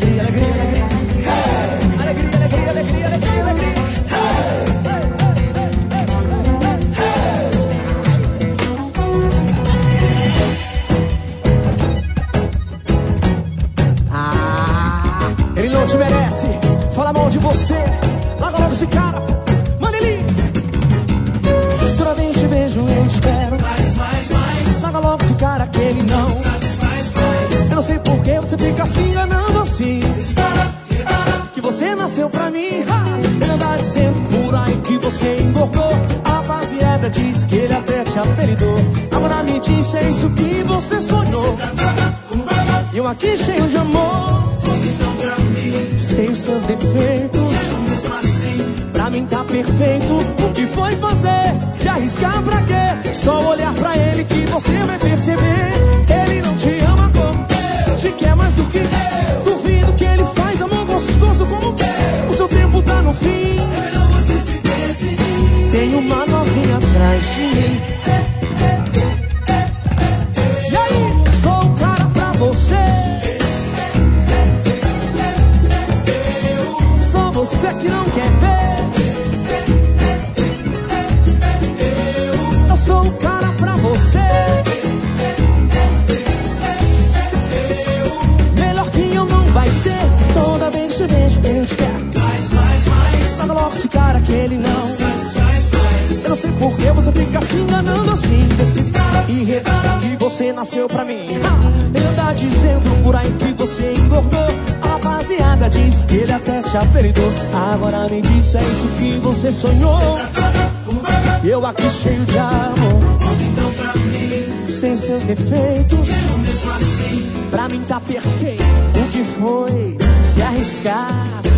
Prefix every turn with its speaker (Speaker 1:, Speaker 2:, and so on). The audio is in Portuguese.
Speaker 1: alegria, alegria, alegria. Alegria, alegria, alegria, alegria, alegria. Ele não te merece, fala mal de você. Larga logo esse cara, manda ele. Toda vez que te vejo eu te espero. Larga logo esse cara que ele não satisfaz mais. Eu não sei por que você fica se enganando assim. Que você nasceu pra mim. Ele anda dizendo por aí que você engordou. A rapaziada diz que ele até te apelidou. Agora me diz, é isso que você sonhou. E eu aqui cheio de amor. Então pra mim, sem os seus defeitos, mesmo assim, pra mim tá perfeito. O que foi fazer? Se arriscar pra quê? Só olhar pra ele que você vai perceber. Ele não te ama como eu, te quer mais do que eu. Duvido que ele faz amor gostoso como eu. O seu tempo tá no fim, é melhor você se decidir. Tem uma novinha atrás de mim. E aí, sou o cara pra você. Você que não quer ver. Eu sou o cara pra você. Melhor que eu não vai ter. Toda vez que te vejo eu te quero. Traga logo esse cara que ele não satisfaz mais. Eu não sei por que você fica se enganando assim. Desse cara e repara que você nasceu pra mim. Ele anda dizendo por aí que você engordou. A rapaziada diz que ele até te apelidou. Agora me diz, é isso que você sonhou. Eu aqui cheio de amor. Então pra mim, sem seus defeitos, mesmo assim, pra mim tá perfeito. O que foi? Se arriscar.